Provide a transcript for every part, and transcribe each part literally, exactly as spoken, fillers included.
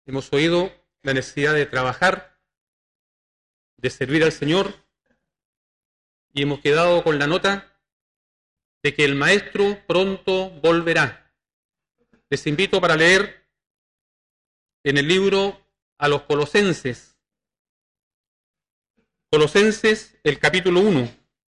Hemos oído la necesidad de trabajar, de servir al Señor, y hemos quedado con la nota de que el Maestro pronto volverá. Les invito para leer en el libro a los Colosenses, Colosenses, el capítulo uno.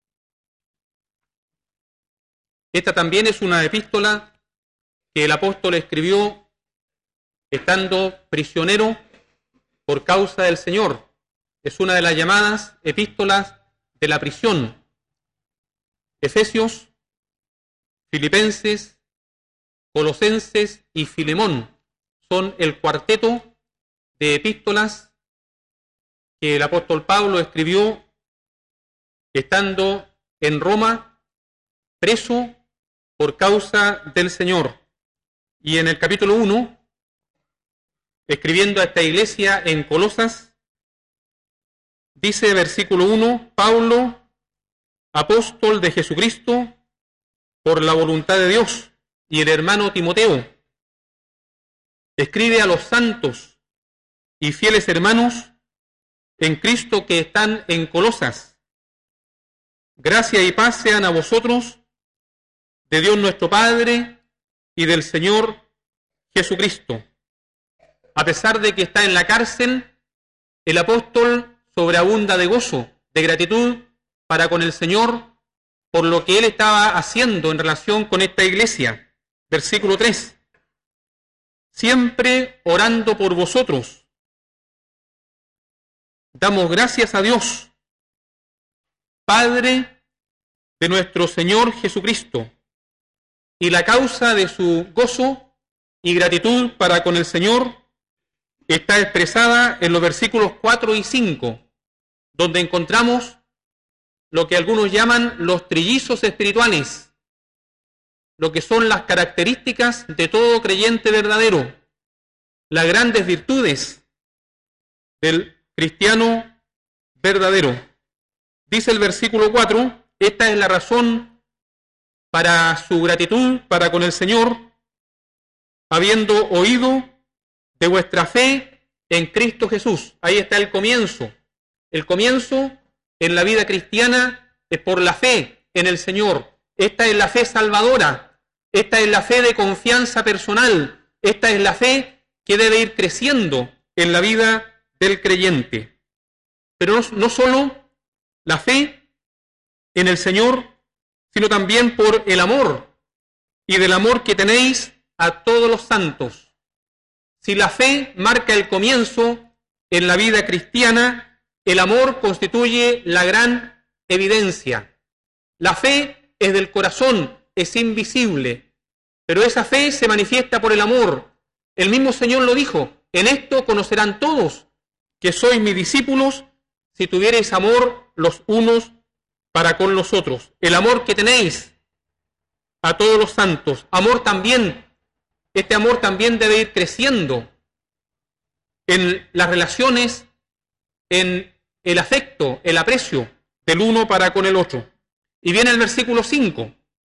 Esta también es una epístola que el apóstol escribió estando prisionero por causa del Señor. Es una de las llamadas epístolas de la prisión. Efesios, Filipenses, Colosenses y Filemón son el cuarteto de epístolas que el apóstol Pablo escribió estando en Roma, preso por causa del Señor. Y en el capítulo uno, escribiendo a esta iglesia en Colosas, dice versículo uno, Pablo, apóstol de Jesucristo, por la voluntad de Dios, y el hermano Timoteo, escribe a los santos y fieles hermanos en Cristo que están en Colosas. Gracia y paz sean a vosotros, de Dios nuestro Padre y del Señor Jesucristo. A pesar de que está en la cárcel, el apóstol sobreabunda de gozo, de gratitud para con el Señor por lo que él estaba haciendo en relación con esta iglesia. Versículo tres. Siempre orando por vosotros, damos gracias a Dios, Padre de nuestro Señor Jesucristo, y la causa de su gozo y gratitud para con el Señor está expresada en los versículos cuatro y cinco, donde encontramos lo que algunos llaman los trillizos espirituales, lo que son las características de todo creyente verdadero, las grandes virtudes del cristiano verdadero. Dice el versículo cuatro, esta es la razón para su gratitud para con el Señor, habiendo oído de vuestra fe en Cristo Jesús. Ahí está el comienzo. El comienzo en la vida cristiana es por la fe en el Señor. Esta es la fe salvadora. Esta es la fe de confianza personal. Esta es la fe que debe ir creciendo en la vida del creyente. Pero no, no solo la fe en el Señor, sino también por el amor y del amor que tenéis a todos los santos. Si la fe marca el comienzo en la vida cristiana, el amor constituye la gran evidencia. La fe es del corazón, es invisible, pero esa fe se manifiesta por el amor. El mismo Señor lo dijo, en esto conocerán todos que sois mis discípulos si tuviereis amor los unos para con los otros. El amor que tenéis a todos los santos, amor también. Este amor también debe ir creciendo en las relaciones, en el afecto, el aprecio del uno para con el otro. Y viene el versículo cinco.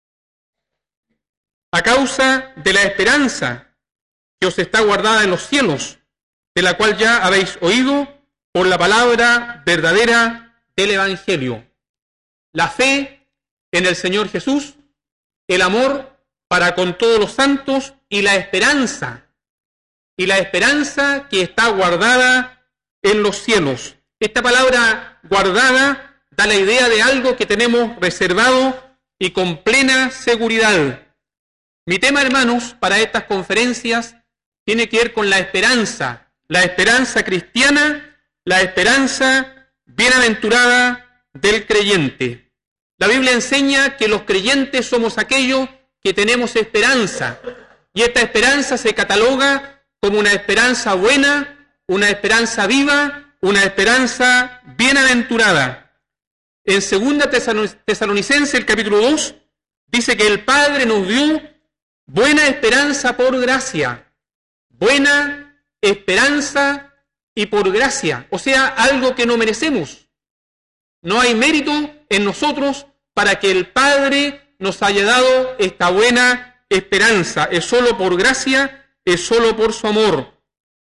A causa de la esperanza que os está guardada en los cielos, de la cual ya habéis oído por la palabra verdadera del Evangelio. La fe en el Señor Jesús, el amor para con todos los santos y la esperanza, y la esperanza que está guardada en los cielos. Esta palabra guardada da la idea de algo que tenemos reservado y con plena seguridad. Mi tema, hermanos, para estas conferencias tiene que ver con la esperanza, la esperanza cristiana, la esperanza bienaventurada del creyente. La Biblia enseña que los creyentes somos aquellos que tenemos esperanza, y esta esperanza se cataloga como una esperanza buena, una esperanza viva, una esperanza bienaventurada. En segunda Tesalonicenses, el capítulo dos, dice que el Padre nos dio buena esperanza por gracia, buena esperanza y por gracia, o sea, algo que no merecemos. No hay mérito en nosotros para que el Padre nos haya dado esta buena esperanza. Es solo por gracia, es solo por su amor.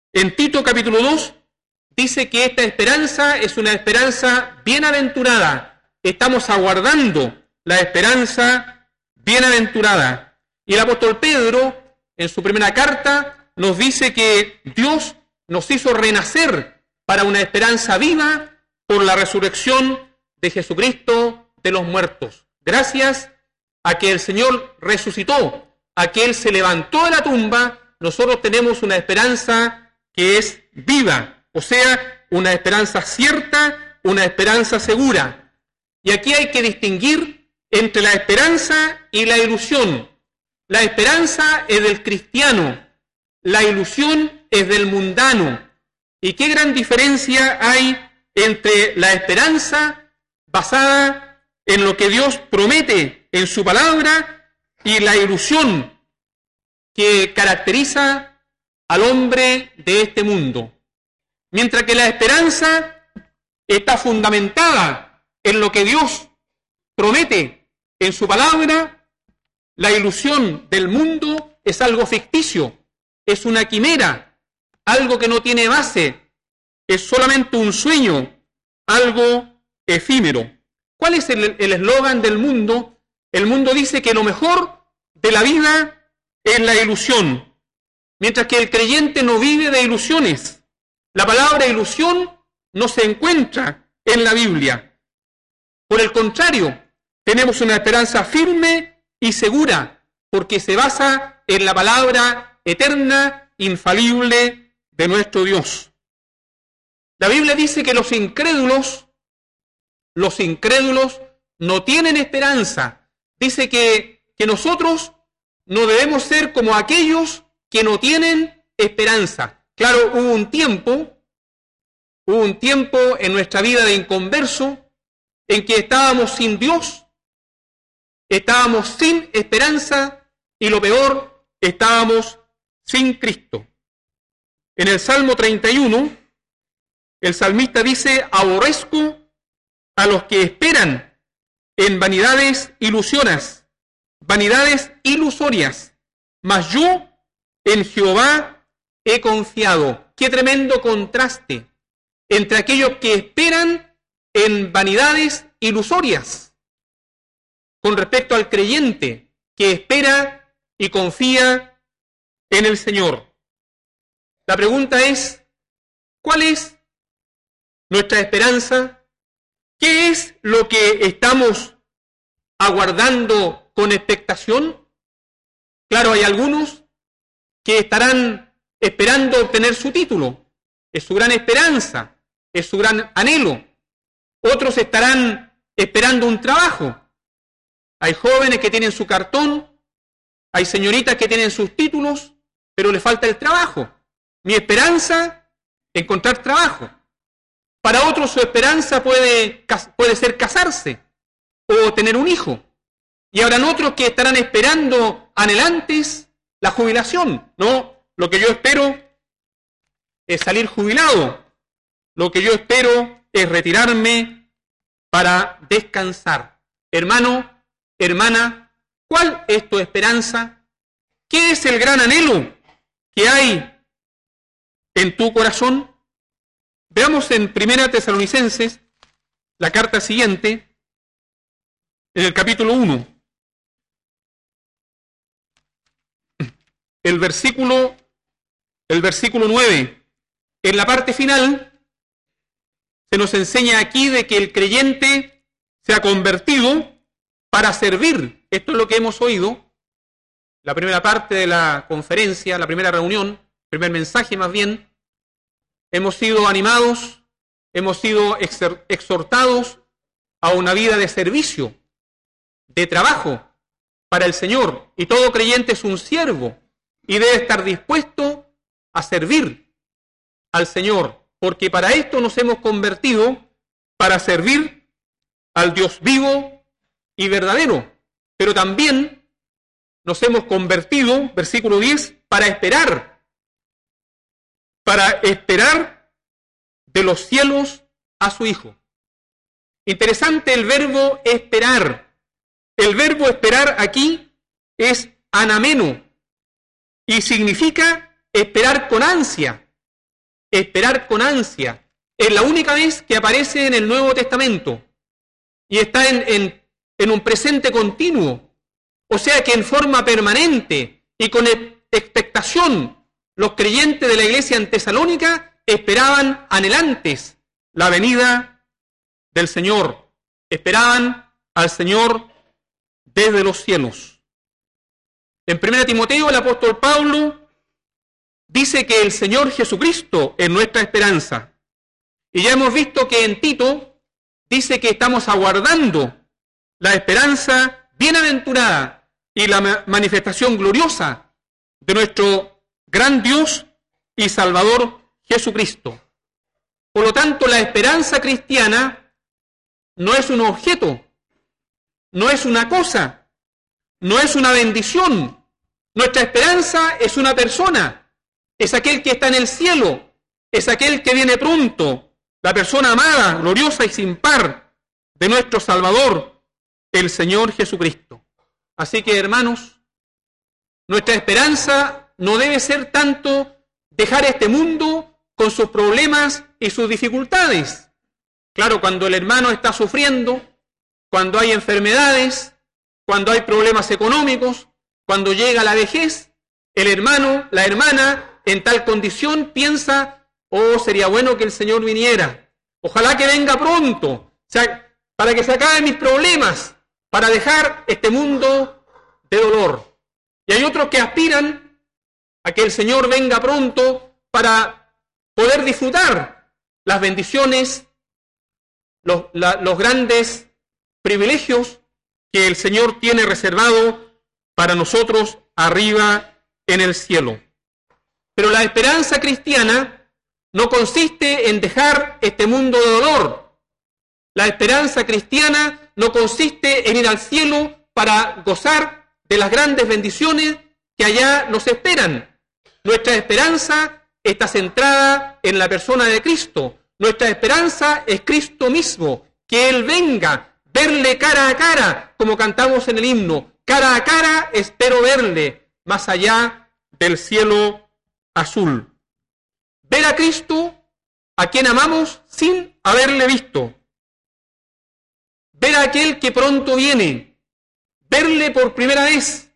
En Tito capítulo dos dice que esta esperanza es una esperanza bienaventurada. Estamos aguardando la esperanza bienaventurada. Y el apóstol Pedro, en su primera carta, nos dice que Dios nos hizo renacer para una esperanza viva por la resurrección de Jesucristo de los muertos. Gracias a que el Señor resucitó, a que Él se levantó de la tumba, nosotros tenemos una esperanza que es viva, o sea, una esperanza cierta, una esperanza segura. Y aquí hay que distinguir entre la esperanza y la ilusión. La esperanza es del cristiano, la ilusión es del mundano. ¿Y qué gran diferencia hay entre la esperanza basada en lo que Dios promete en su palabra y la ilusión que caracteriza al hombre de este mundo? Mientras que la esperanza está fundamentada en lo que Dios promete en su palabra, la ilusión del mundo es algo ficticio, es una quimera, algo que no tiene base, es solamente un sueño, algo efímero. ¿Cuál es el eslogan del mundo? El mundo dice que lo mejor de la vida es la ilusión, mientras que el creyente no vive de ilusiones. La palabra ilusión no se encuentra en la Biblia. Por el contrario, tenemos una esperanza firme y segura, porque se basa en la palabra eterna, infalible de nuestro Dios. La Biblia dice que los incrédulos, los incrédulos no tienen esperanza. Dice que, que nosotros no debemos ser como aquellos que no tienen esperanza. Claro, hubo un tiempo, hubo un tiempo en nuestra vida de inconverso en que estábamos sin Dios, estábamos sin esperanza y lo peor, estábamos sin Cristo. En el Salmo treinta y uno, el salmista dice: aborrezco a los que esperan en vanidades ilusionas, vanidades ilusorias, mas yo en Jehová he confiado. Qué tremendo contraste entre aquellos que esperan en vanidades ilusorias con respecto al creyente que espera y confía en el Señor. La pregunta es, ¿cuál es nuestra esperanza? ¿Qué es lo que estamos aguardando con expectación? Claro, hay algunos que estarán esperando obtener su título. Es su gran esperanza, es su gran anhelo. Otros estarán esperando un trabajo. Hay jóvenes que tienen su cartón, hay señoritas que tienen sus títulos, pero le falta el trabajo. Mi esperanza, encontrar trabajo. Para otros su esperanza puede, puede ser casarse o tener un hijo. Y habrán otros que estarán esperando anhelantes la jubilación. No, lo que yo espero es salir jubilado. Lo que yo espero es retirarme para descansar. Hermano, hermana, ¿cuál es tu esperanza? ¿Qué es el gran anhelo que hay en tu corazón? Veamos en Primera Tesalonicenses, la carta siguiente, en el capítulo uno. El versículo, el versículo nueve. En la parte final, se nos enseña aquí de que el creyente se ha convertido para servir. Esto es lo que hemos oído. La primera parte de la conferencia, la primera reunión, primer mensaje más bien. Hemos sido animados, hemos sido exhortados a una vida de servicio, de trabajo para el Señor. Y todo creyente es un siervo y debe estar dispuesto a servir al Señor, porque para esto nos hemos convertido, para servir al Dios vivo y verdadero. Pero también nos hemos convertido, versículo diez, para esperar. Para esperar de los cielos a su Hijo. Interesante el verbo esperar. El verbo esperar aquí es anameno y significa esperar con ansia, esperar con ansia. Es la única vez que aparece en el Nuevo Testamento y está en, en, en un presente continuo. O sea que en forma permanente y con expectación, los creyentes de la iglesia en Tesalónica esperaban anhelantes la venida del Señor. Esperaban al Señor desde los cielos. En primera Timoteo, el apóstol Pablo dice que el Señor Jesucristo es nuestra esperanza. Y ya hemos visto que en Tito dice que estamos aguardando la esperanza bienaventurada y la manifestación gloriosa de nuestro gran Dios y Salvador Jesucristo. Por lo tanto, la esperanza cristiana no es un objeto, no es una cosa, no es una bendición. Nuestra esperanza es una persona, es aquel que está en el cielo, es aquel que viene pronto, la persona amada, gloriosa y sin par de nuestro Salvador, el Señor Jesucristo. Así que, hermanos, nuestra esperanza no debe ser tanto dejar este mundo con sus problemas y sus dificultades. Claro, cuando el hermano está sufriendo, cuando hay enfermedades, cuando hay problemas económicos, cuando llega la vejez, el hermano, la hermana, en tal condición piensa: oh, sería bueno que el Señor viniera. Ojalá que venga pronto, o sea, para que se acaben mis problemas, para dejar este mundo de dolor. Y hay otros que aspiran a que el Señor venga pronto para poder disfrutar las bendiciones, los, la, los grandes privilegios que el Señor tiene reservado para nosotros arriba en el cielo. Pero la esperanza cristiana no consiste en dejar este mundo de dolor. La esperanza cristiana no consiste en ir al cielo para gozar de las grandes bendiciones que allá nos esperan. Nuestra esperanza está centrada en la persona de Cristo. Nuestra esperanza es Cristo mismo, que Él venga, verle cara a cara, como cantamos en el himno. Cara a cara espero verle, más allá del cielo azul. Ver a Cristo, a quien amamos sin haberle visto. Ver a aquel que pronto viene. Verle por primera vez.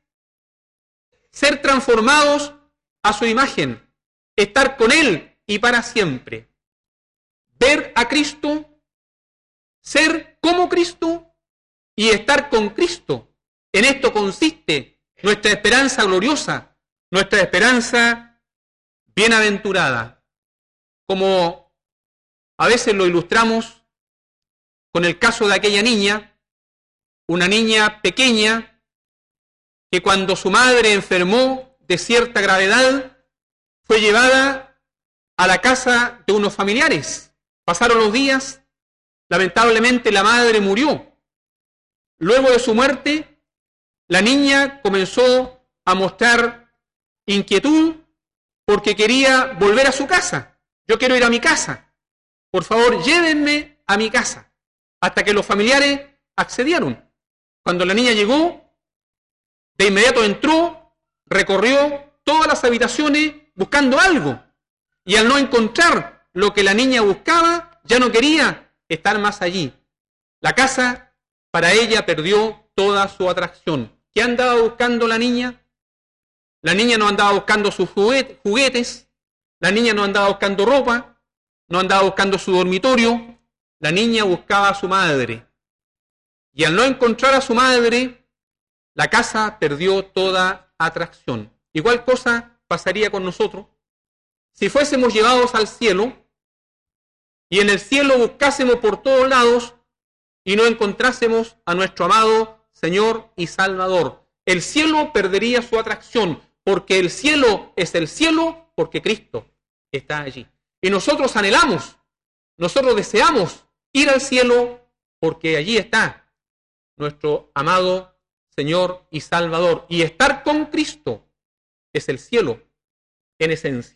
Ser transformados a su imagen. Estar con Él y para siempre. Ver a Cristo, ser como Cristo y estar con Cristo. En esto consiste nuestra esperanza gloriosa, nuestra esperanza bienaventurada. Como a veces lo ilustramos con el caso de aquella niña, una niña pequeña que cuando su madre enfermó de cierta gravedad, fue llevada a la casa de unos familiares. Pasaron los días, lamentablemente la madre murió. Luego de su muerte, la niña comenzó a mostrar inquietud porque quería volver a su casa. Yo quiero ir a mi casa. Por favor, llévenme a mi casa. Hasta que los familiares accedieron. Cuando la niña llegó, de inmediato entró, recorrió todas las habitaciones buscando algo. Y al no encontrar lo que la niña buscaba, ya no quería estar más allí. La casa, para ella, perdió toda su atracción. ¿Qué andaba buscando la niña? La niña no andaba buscando sus juguetes. La niña no andaba buscando ropa, no andaba buscando su dormitorio, la niña buscaba a su madre. Y al no encontrar a su madre, la casa perdió toda atracción. Igual cosa pasaría con nosotros si fuésemos llevados al cielo y en el cielo buscásemos por todos lados y no encontrásemos a nuestro amado Señor y Salvador. El cielo perdería su atracción, porque el cielo es el cielo porque Cristo está allí. Y nosotros anhelamos, nosotros deseamos ir al cielo porque allí está nuestro amado Señor y Salvador. Y estar con Cristo es el cielo en esencia.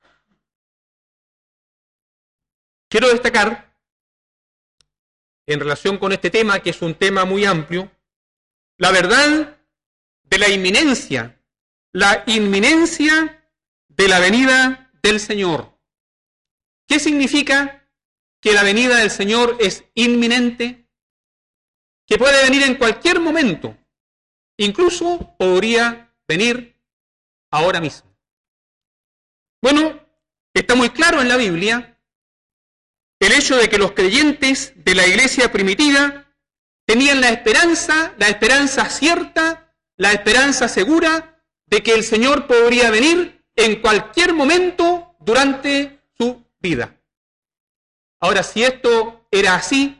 Quiero destacar, en relación con este tema, que es un tema muy amplio, la verdad de la inminencia, la inminencia de la venida del Señor. ¿Qué significa que la venida del Señor es inminente? Que puede venir en cualquier momento. Incluso podría venir ahora mismo. Bueno, está muy claro en la Biblia el hecho de que los creyentes de la iglesia primitiva tenían la esperanza, la esperanza cierta, la esperanza segura de que el Señor podría venir en cualquier momento durante su vida. Ahora, si esto era así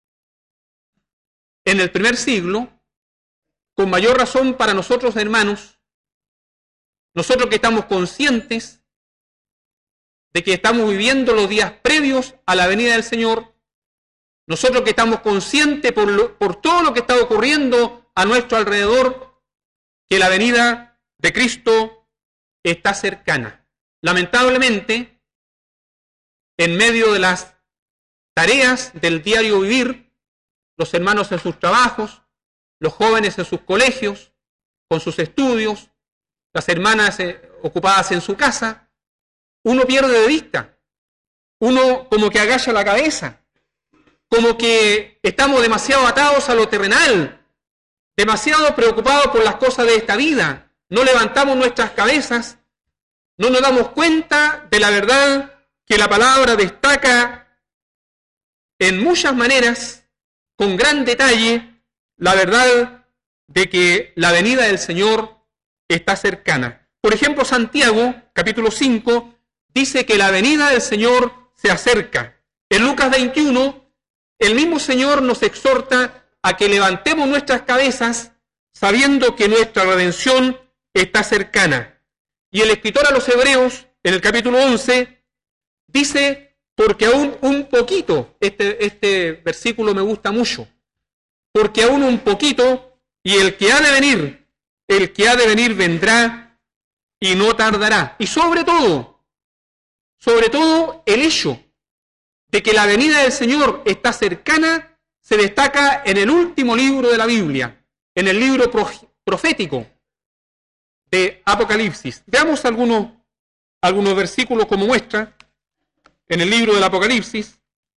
en el primer siglo, con mayor razón para nosotros, hermanos, nosotros que estamos conscientes de que estamos viviendo los días previos a la venida del Señor, nosotros que estamos conscientes por, lo, por todo lo que está ocurriendo a nuestro alrededor, que la venida de Cristo está cercana. Lamentablemente, en medio de las tareas del diario vivir, los hermanos en sus trabajos, los jóvenes en sus colegios, con sus estudios, las hermanas eh, ocupadas en su casa, uno pierde de vista, uno como que agacha la cabeza, como que estamos demasiado atados a lo terrenal, demasiado preocupados por las cosas de esta vida, no levantamos nuestras cabezas, no nos damos cuenta de la verdad que la palabra destaca en muchas maneras, con gran detalle, la verdad de que la venida del Señor está cercana. Por ejemplo, Santiago, capítulo cinco, dice que la venida del Señor se acerca. En Lucas veintiuno, el mismo Señor nos exhorta a que levantemos nuestras cabezas sabiendo que nuestra redención está cercana. Y el escritor a los Hebreos, en el capítulo once, dice, porque aún un poquito, este, este versículo me gusta mucho, porque aún un poquito, y el que ha de venir, el que ha de venir vendrá y no tardará. Y sobre todo, sobre todo el hecho de que la venida del Señor está cercana, se destaca en el último libro de la Biblia, en el libro profético de Apocalipsis. Veamos algunos, algunos versículos como muestra en el libro del Apocalipsis.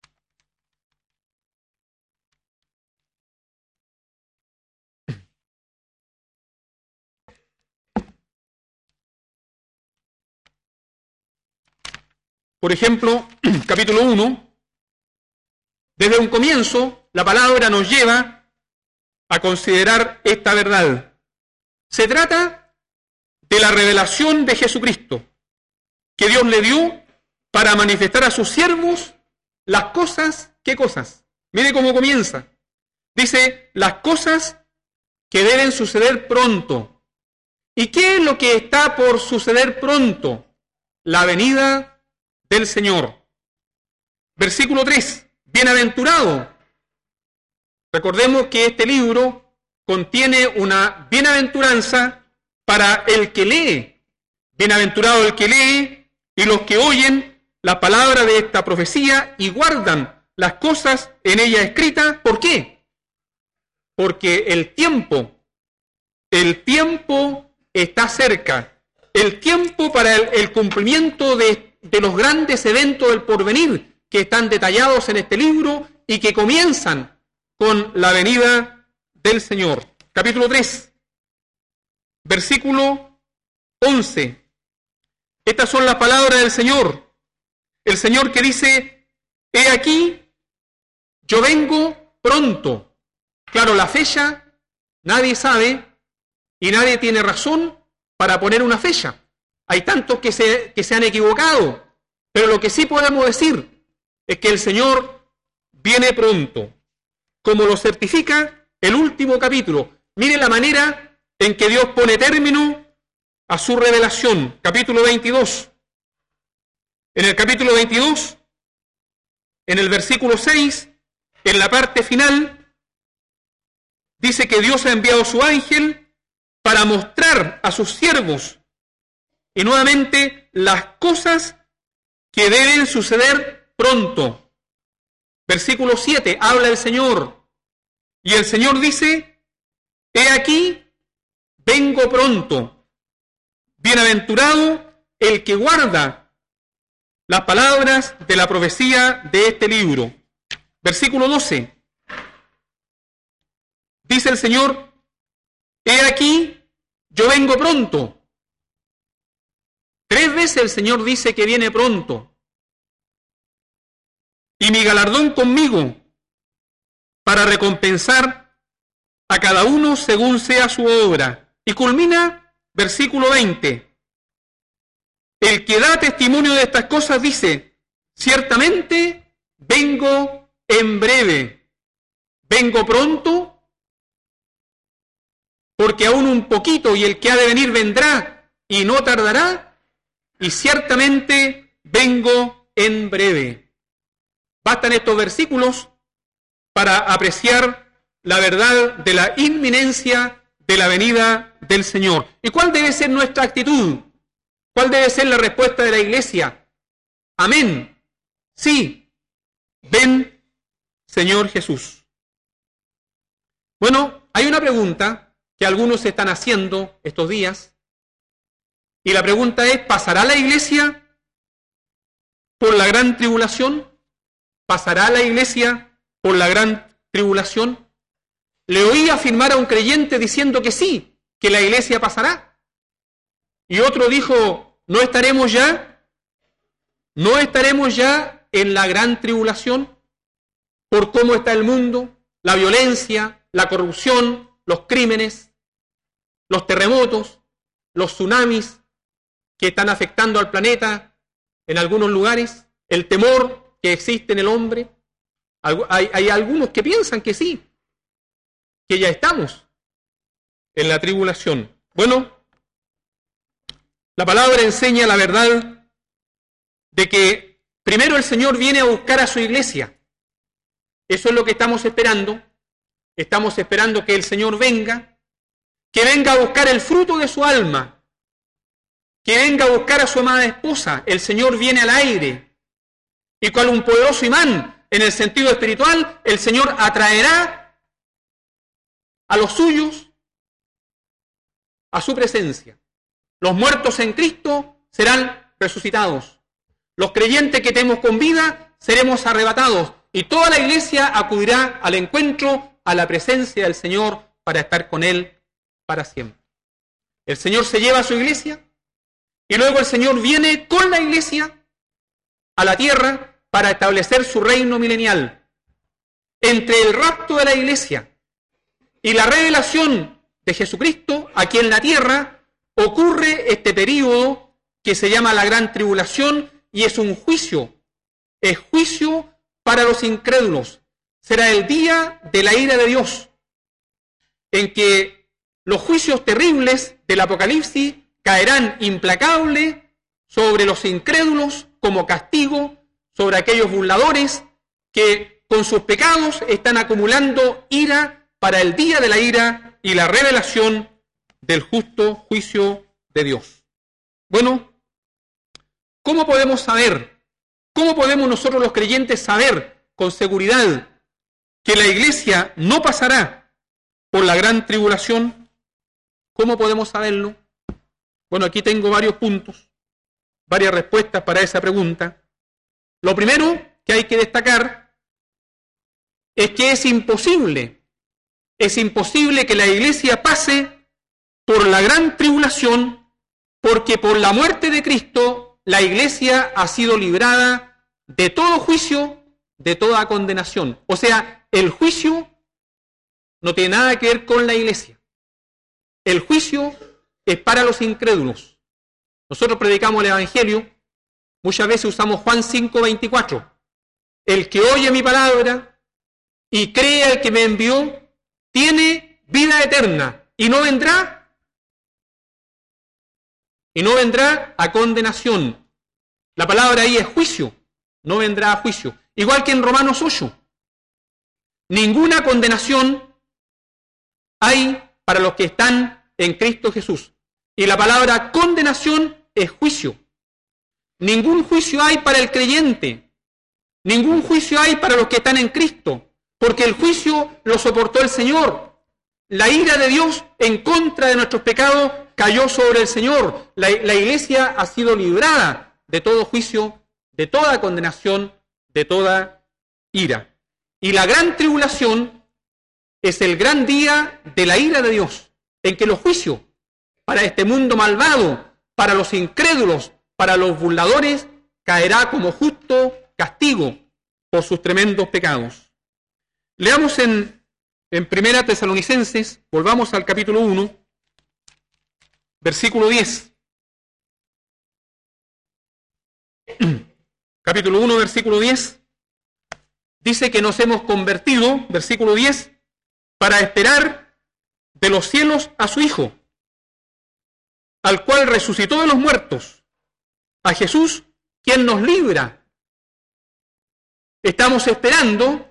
Por ejemplo, capítulo uno, desde un comienzo, la palabra nos lleva a considerar esta verdad. Se trata de la revelación de Jesucristo, que Dios le dio para manifestar a sus siervos las cosas, ¿qué cosas? Mire cómo comienza. Dice, las cosas que deben suceder pronto. ¿Y qué es lo que está por suceder pronto? La venida del Señor. Versículo tres. Bienaventurado. Recordemos que este libro contiene una bienaventuranza para el que lee. Bienaventurado el que lee y los que oyen la palabra de esta profecía y guardan las cosas en ella escritas. ¿Por qué? Porque el tiempo, el tiempo está cerca. El tiempo para el, el cumplimiento de de los grandes eventos del porvenir que están detallados en este libro y que comienzan con la venida del Señor. Capítulo tres, versículo once. Estas son las palabras del Señor. El Señor que dice, he aquí, yo vengo pronto. Claro, la fecha nadie sabe y nadie tiene razón para poner una fecha. Hay tantos que se, que se han equivocado, pero lo que sí podemos decir es que el Señor viene pronto, como lo certifica el último capítulo. Mire la manera en que Dios pone término a su revelación. Capítulo veintidós. En el capítulo veintidós, en el versículo seis, en la parte final, dice que Dios ha enviado su ángel para mostrar a sus siervos y nuevamente las cosas que deben suceder pronto. Versículo siete, habla el Señor. Y el Señor dice, he aquí, vengo pronto. Bienaventurado el que guarda las palabras de la profecía de este libro. Versículo doce. Dice el Señor: he aquí, yo vengo pronto. Tres veces el Señor dice que viene pronto. Y mi galardón conmigo, para recompensar a cada uno según sea su obra. Y culmina versículo veinte. El que da testimonio de estas cosas dice: ciertamente vengo en breve. Vengo pronto, porque aún un poquito, y el que ha de venir vendrá, y no tardará, y ciertamente vengo en breve. Bastan estos versículos para apreciar la verdad de la inminencia de la venida del Señor. ¿Y cuál debe ser nuestra actitud? ¿Cuál debe ser la respuesta de la Iglesia? Amén. Sí. Ven, Señor Jesús. Bueno, hay una pregunta que algunos se están haciendo estos días, y la pregunta es: ¿pasará la Iglesia por la gran tribulación? ¿Pasará la Iglesia por la gran tribulación? Le oí afirmar a un creyente diciendo que sí, que la Iglesia pasará. Y otro dijo: ¿no estaremos ya? ¿No estaremos ya en la gran tribulación? Por cómo está el mundo, la violencia, la corrupción, los crímenes, los terremotos, los tsunamis que están afectando al planeta en algunos lugares, el temor que existe en el hombre. Hay, hay algunos que piensan que sí, que ya estamos en la tribulación. Bueno, la palabra enseña la verdad de que primero el Señor viene a buscar a su iglesia. Eso es lo que estamos esperando. Estamos esperando que el Señor venga, que venga a buscar el fruto de su alma, que venga a buscar a su amada esposa. El Señor viene al aire, y cual un poderoso imán en el sentido espiritual, el Señor atraerá a los suyos a su presencia. Los muertos en Cristo serán resucitados. Los creyentes que tenemos con vida seremos arrebatados, y toda la iglesia acudirá al encuentro, a la presencia del Señor, para estar con Él para siempre. El Señor se lleva a su iglesia, y luego el Señor viene con la iglesia a la tierra para establecer su reino milenial. Entre el rapto de la iglesia y la revelación de Jesucristo aquí en la tierra ocurre este período que se llama la gran tribulación, y es un juicio. Es juicio para los incrédulos. Será el día de la ira de Dios, en que los juicios terribles del Apocalipsis caerán implacables sobre los incrédulos como castigo, sobre aquellos burladores que con sus pecados están acumulando ira para el día de la ira y la revelación del justo juicio de Dios. Bueno, ¿cómo podemos saber? ¿Cómo podemos nosotros los creyentes saber con seguridad que la iglesia no pasará por la gran tribulación? ¿Cómo podemos saberlo? Bueno, aquí tengo varios puntos, varias respuestas para esa pregunta. Lo primero que hay que destacar es que es imposible, es imposible que la iglesia pase por la gran tribulación, porque por la muerte de Cristo la iglesia ha sido librada de todo juicio, de toda condenación. O sea, el juicio no tiene nada que ver con la iglesia. El juicio es para los incrédulos. Nosotros predicamos el Evangelio, muchas veces usamos Juan cinco veinticuatro. El que oye mi palabra y cree al que me envió, tiene vida eterna y no vendrá, y no vendrá a condenación. La palabra ahí es juicio, no vendrá a juicio. Igual que en Romanos ocho. Ninguna condenación hay para los que están en Cristo Jesús. Y la palabra condenación es juicio. Ningún juicio hay para el creyente. Ningún juicio hay para los que están en Cristo. Porque el juicio lo soportó el Señor. La ira de Dios en contra de nuestros pecados cayó sobre el Señor. La, la iglesia ha sido librada de todo juicio de toda condenación, de toda ira. Y la gran tribulación es el gran día de la ira de Dios, en que los juicios para este mundo malvado, para los incrédulos, para los burladores, caerá como justo castigo por sus tremendos pecados. Leamos en, en Primera Tesalonicenses, volvamos al capítulo uno, versículo diez. Capítulo uno, versículo diez. Dice que nos hemos convertido, versículo diez, para esperar de los cielos a su Hijo, al cual resucitó de los muertos, a Jesús, quien nos libra. Estamos esperando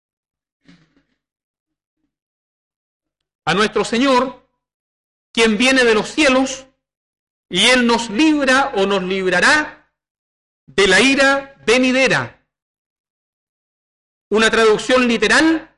a nuestro Señor, quien viene de los cielos, y Él nos libra o nos librará de la ira venidera. Una traducción literal,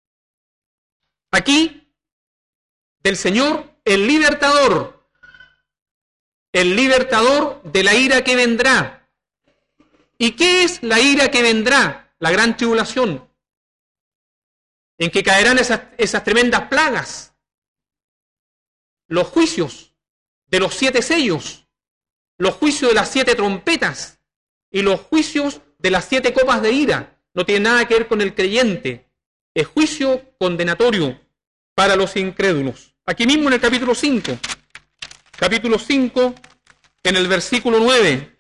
aquí, del Señor, el libertador, el libertador de la ira que vendrá. ¿Y qué es la ira que vendrá? La gran tribulación, en que caerán esas, esas tremendas plagas, los juicios de los siete sellos, los juicios de las siete trompetas y los juicios de las siete copas de ira. No tiene nada que ver con el creyente, es juicio condenatorio para los incrédulos. Aquí mismo en el capítulo cinco, capítulo cinco, en el versículo nueve,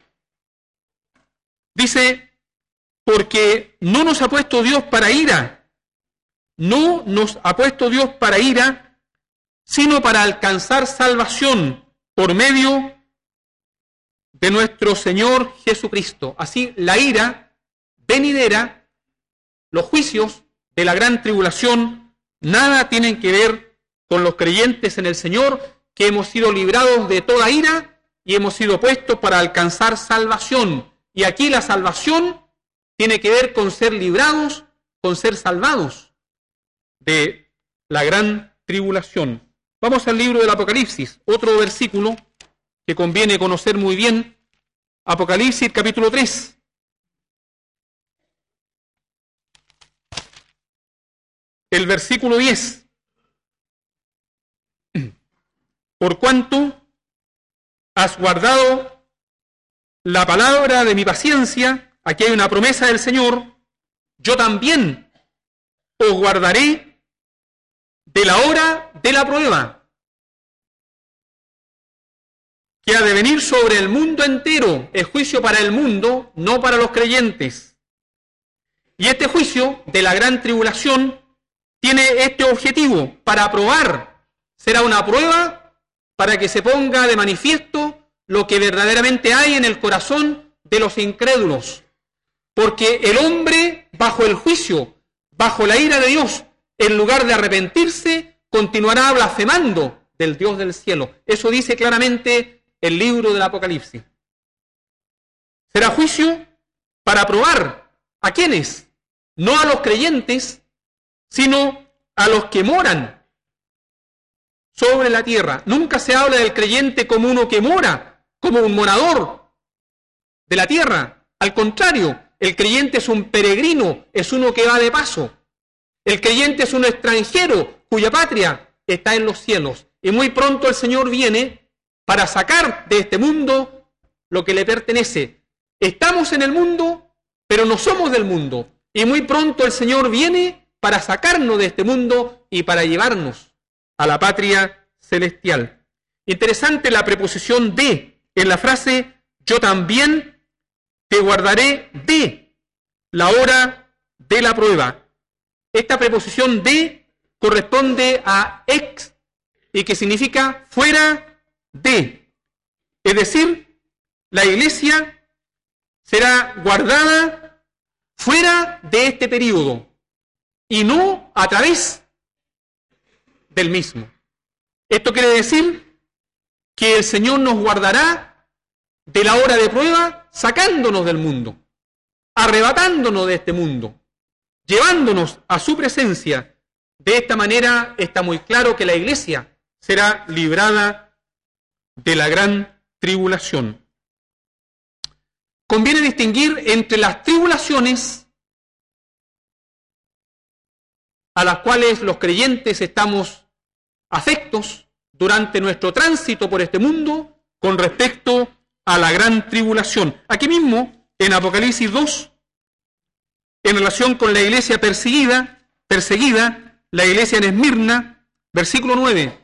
dice: porque no nos ha puesto Dios para ira, no nos ha puesto Dios para ira, sino para alcanzar salvación por medio de nuestro Señor Jesucristo. Así, la ira venidera, los juicios de la gran tribulación, nada tienen que ver con los creyentes en el Señor, que hemos sido librados de toda ira y hemos sido puestos para alcanzar salvación. Y aquí la salvación tiene que ver con ser librados, con ser salvados de la gran tribulación. Vamos al libro del Apocalipsis, otro versículo que conviene conocer muy bien. Apocalipsis capítulo tres. El versículo diez. Por cuanto has guardado la palabra de mi paciencia, aquí hay una promesa del Señor, yo también os guardaré de la hora de la prueba, que ha de venir sobre el mundo entero. Es juicio para el mundo, no para los creyentes. Y este juicio de la gran tribulación tiene este objetivo, para probar. Será una prueba para que se ponga de manifiesto lo que verdaderamente hay en el corazón de los incrédulos. Porque el hombre, bajo el juicio, bajo la ira de Dios, en lugar de arrepentirse, continuará blasfemando del Dios del cielo. Eso dice claramente el libro del Apocalipsis. Será juicio para probar ¿a quiénes? No a los creyentes, sino a los que moran sobre la tierra. Nunca se habla del creyente como uno que mora, como un morador de la tierra. Al contrario, el creyente es un peregrino, es uno que va de paso. El creyente es un extranjero cuya patria está en los cielos. Y muy pronto el Señor viene para sacar de este mundo lo que le pertenece. Estamos en el mundo, pero no somos del mundo. Y muy pronto el Señor viene para sacarnos de este mundo y para llevarnos a la patria celestial. Interesante la preposición de en la frase yo también te guardaré de la hora de la prueba. Esta preposición de corresponde a ex y que significa fuera de. Es decir, la iglesia será guardada fuera de este período y no a través del mismo. Esto quiere decir que el Señor nos guardará de la hora de prueba sacándonos del mundo, arrebatándonos de este mundo, llevándonos a su presencia. De esta manera está muy claro que la iglesia será librada de la gran tribulación. conviene distinguir entre las tribulaciones a las cuales los creyentes estamos afectos durante nuestro tránsito por este mundo con respecto a la gran tribulación. Aquí mismo, en Apocalipsis dos, en relación con la iglesia perseguida, perseguida, la iglesia en Esmirna, versículo nueve.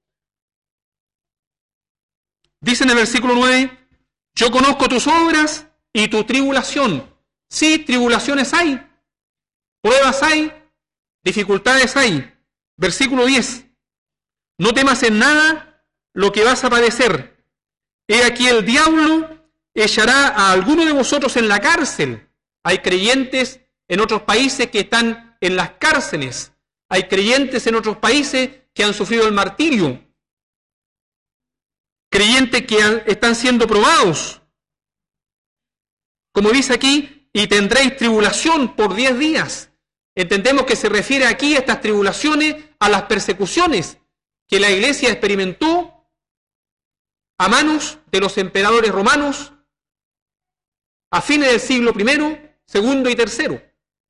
Dice en el versículo nueve, yo conozco tus obras y tu tribulación. Sí, tribulaciones hay, pruebas hay, dificultades hay. Versículo diez, no temas en nada lo que vas a padecer. He aquí el diablo echará a alguno de vosotros en la cárcel. Hay creyentes en otros países que están en las cárceles. Hay creyentes en otros países que han sufrido el martirio. Creyentes que han, están siendo probados. Como dice aquí, y tendréis tribulación por diez días. Entendemos que se refiere aquí a estas tribulaciones, a las persecuciones que la iglesia experimentó a manos de los emperadores romanos a fines del siglo primero, segundo y tercero.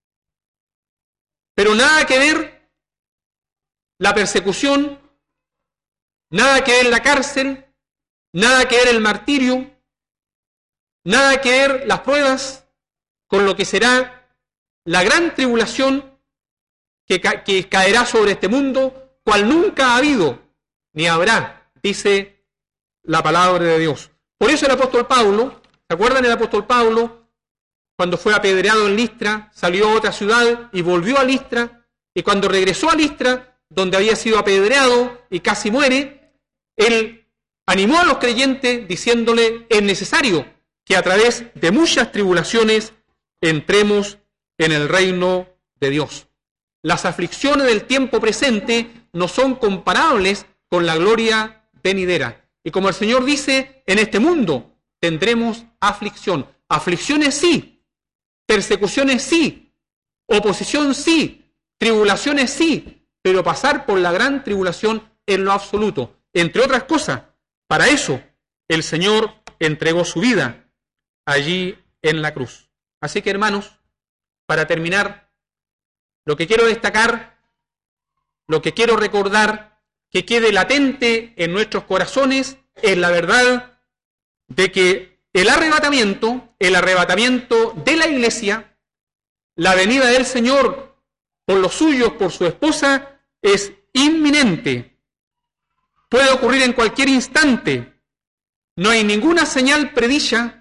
Pero nada que ver la persecución, nada que ver la cárcel, nada que ver el martirio, nada que ver las pruebas con lo que será la gran tribulación que, ca- que caerá sobre este mundo, cual nunca ha habido ni habrá, dice la palabra de Dios. Por eso el apóstol Pablo, ¿se acuerdan el apóstol Pablo? Cuando fue apedreado en Listra, salió a otra ciudad y volvió a Listra, y cuando regresó a Listra, donde había sido apedreado y casi muere, él animó a los creyentes diciéndole, es necesario que a través de muchas tribulaciones entremos en el reino de Dios. Las aflicciones del tiempo presente no son comparables con la gloria venidera. Y como el Señor dice, en este mundo tendremos aflicción. Aflicciones sí, persecuciones sí, oposición sí, tribulaciones sí, pero pasar por la gran tribulación en lo absoluto. Entre otras cosas, para eso el Señor entregó su vida allí en la cruz. Así que, hermanos, para terminar, lo que quiero destacar, lo que quiero recordar, que quede latente en nuestros corazones, es la verdad de que el arrebatamiento, el arrebatamiento de la iglesia, la venida del Señor por los suyos, por su esposa, es inminente. Puede ocurrir en cualquier instante. No hay ninguna señal predicha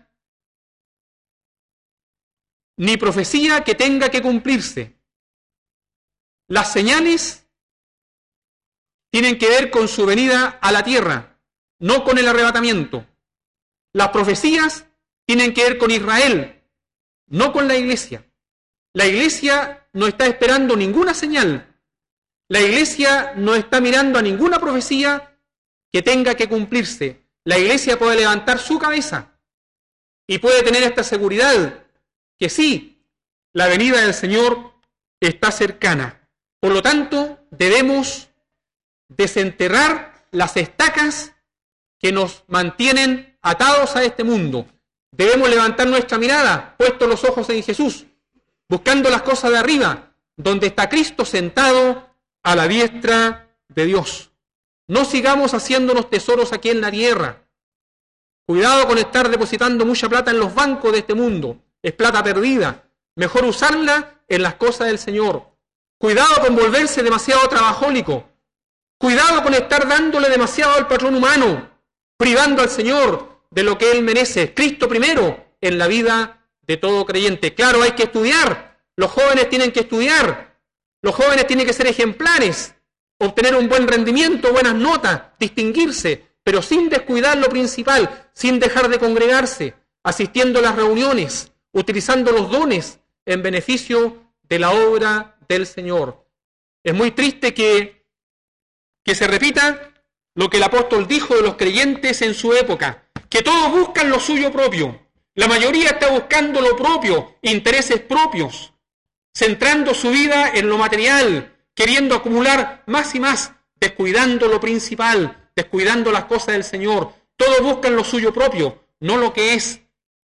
ni profecía que tenga que cumplirse. Las señales tienen que ver con su venida a la tierra, no con el arrebatamiento. Las profecías tienen que ver con Israel, no con la iglesia. La iglesia no está esperando ninguna señal. La iglesia no está mirando a ninguna profecía que tenga que cumplirse. La iglesia puede levantar su cabeza y puede tener esta seguridad que sí, la venida del Señor está cercana. Por lo tanto, debemos desenterrar las estacas que nos mantienen atados a este mundo. Debemos levantar nuestra mirada, puestos los ojos en Jesús, buscando las cosas de arriba, donde está Cristo sentado a la diestra de Dios. No sigamos haciéndonos tesoros aquí en la tierra. Cuidado con estar depositando mucha plata en los bancos de este mundo. Es plata perdida. Mejor usarla en las cosas del Señor. Cuidado con volverse demasiado trabajólico. Cuidado con estar dándole demasiado al patrón humano, privando al Señor de lo que Él merece. Cristo primero en la vida de todo creyente. Claro, hay que estudiar. Los jóvenes tienen que estudiar. Los jóvenes tienen que ser ejemplares, obtener un buen rendimiento, buenas notas, distinguirse, pero sin descuidar lo principal, sin dejar de congregarse, asistiendo a las reuniones, utilizando los dones en beneficio de la obra del Señor. Es muy triste que, que se repita lo que el apóstol dijo de los creyentes en su época, que todos buscan lo suyo propio. La mayoría está buscando lo propio, intereses propios, centrando su vida en lo material, queriendo acumular más y más, descuidando lo principal, descuidando las cosas del Señor. Todos buscan lo suyo propio, no lo que es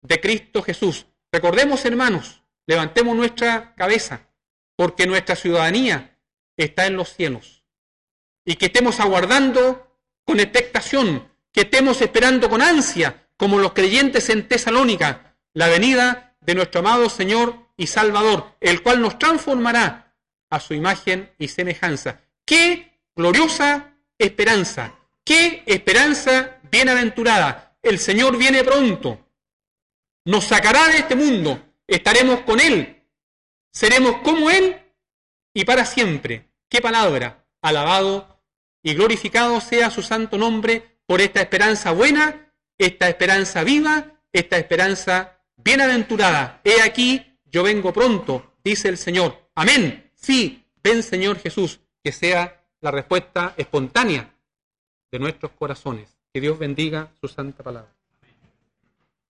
de Cristo Jesús. Recordemos, hermanos, levantemos nuestra cabeza, porque nuestra ciudadanía está en los cielos. Y que estemos aguardando con expectación, que estemos esperando con ansia, como los creyentes en Tesalónica, la venida de nuestro amado Señor y Salvador, el cual nos transformará a su imagen y semejanza. ¡Qué gloriosa esperanza! ¡Qué esperanza bienaventurada! El Señor viene pronto. Nos sacará de este mundo. Estaremos con Él. Seremos como Él y para siempre. ¡Qué palabra! Alabado y glorificado sea su santo nombre por esta esperanza buena, esta esperanza viva, esta esperanza bienaventurada. He aquí, yo vengo pronto, dice el Señor. Amén. Sí, ven Señor Jesús. Que sea la respuesta espontánea de nuestros corazones. Que Dios bendiga su santa palabra.